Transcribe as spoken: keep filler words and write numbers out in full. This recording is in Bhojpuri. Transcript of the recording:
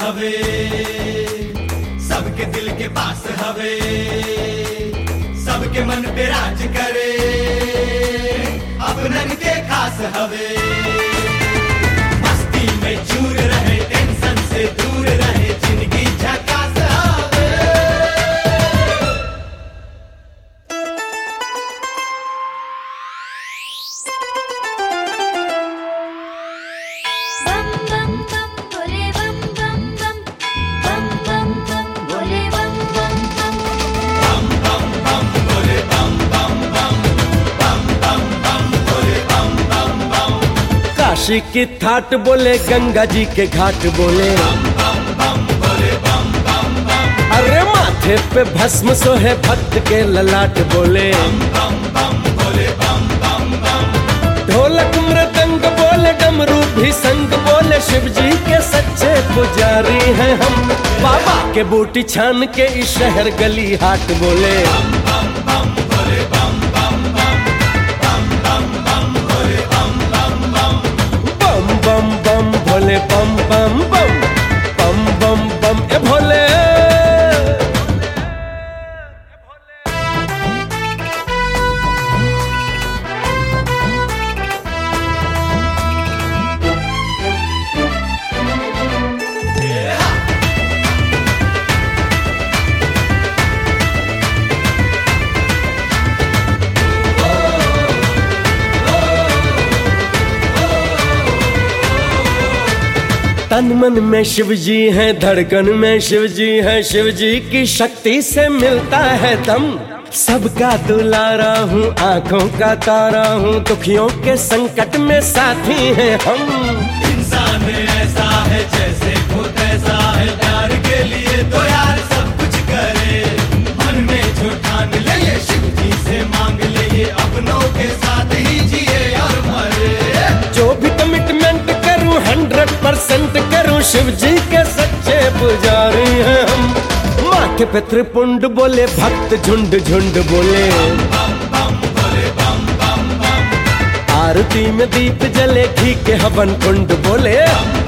हवे, सबके दिल के पास हवे, सबके मन पे राज करे, अपनन के खास हवे। मस्ती में चूर रहे, टेंशन से दूर रहे, जिंदगी झकास हवे। बम बम बम भोले बम बम बम, बम बम बम भोले बम बम बम, बम बम बम भोले बम बम बम, बम बम बम भोले बम बम बम। काशी की थाट बोले, गंगा जी के घाट बोले, बम बम बम भोले बम बम बम। अरे माथे पे भस्म सोहे, भक्त के ललाट बोले, बम बम बम भोले बम बम बम। ढोलक मृदंग बोले, डमरू भी संग बोले, शिव जी के सच्चे पुजारी हैं हम। बाबा के बूटी छान के इस शहर गली हाट बोले, बम बम बम भोले बम बम बम, बम बम बम भोले बम बम बम। बम बम बम भोले बम बम बम, बम बम बम ए भोले। तन मन में शिव जी हैं, धड़कन में शिव जी हैं, शिव जी की शक्ति से मिलता है दम। सबका दुलारा हूँ, आंखों का तारा हूँ, दुखियों के संकट में साथी हैं हम। इंसान ऐसा है जैसे खुद ऐसा है, प्यार के लिए तो यार सब कुछ करे। मन में जो ठान ले ये शिव जी से मांग ले, ये अपनों के साथ ही जिए और मरे। जो भी कमिटमेंट करूँ हंड्रेड परसेंट करूँ, शिव जी के सच्चे पुजारी हैं हम। माथे पे त्रिपुंड बोले, भक्त झुंड झुंड बोले, बम बम भोले बम बम बम। आरती में दीप जले, घी के हवन कुंड बोले।